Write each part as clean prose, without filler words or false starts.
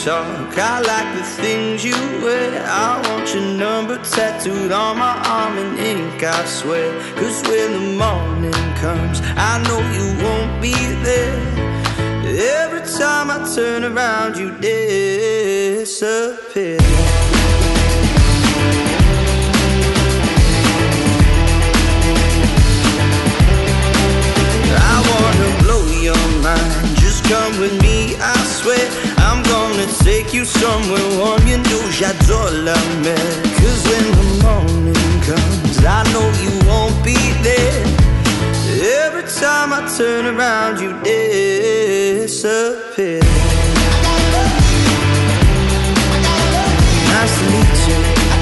talk. I like the things you wear. I want your number tattooed on my arm in ink, I swear. Cause when the morning comes, I know you won't be there. Every time I turn around, you disappear. I wanna blow your mind. Just come with me, I swear. I'm gonna take you somewhere warm. You know j'adore la mer. Cause when the morning comes, I know you won't be there. Every time I turn around, you disappear. Nice to meet you.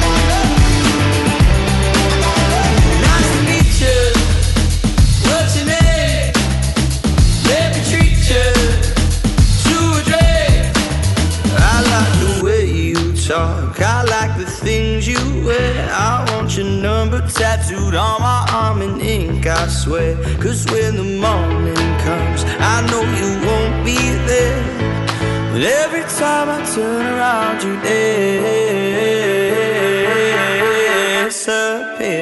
Nice to meet you. What's your name? Let me treat you to a drink. I like the way you talk. I like the things you wear. I want your number tattooed on my arm in ink, I swear. Cause when the morning comes, I know you won't be there. But every time I turn around, you disappear.